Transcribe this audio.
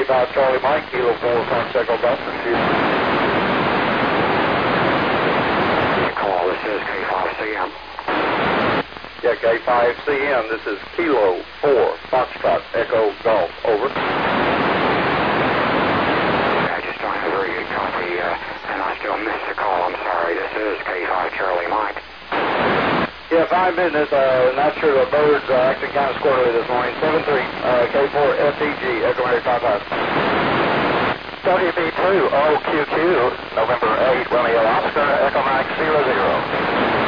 K5 Charlie Mike, Kilo 4, Fox Echo Buster. Call, this is K5CM. Yeah, K5CM, this is Kilo 4, Foxtrot Echo Golf, over. I just don't have a very good copy, and I still missed the call. I'm sorry. This is K5 Charlie Mike. Yeah, 5 business, not sure the birds acting kind of squirrely this morning. 7-3, K4 FDG, Echo Mary 55. WB2 OQQ, November 8, Romeo Oscar, Echo Mike 00.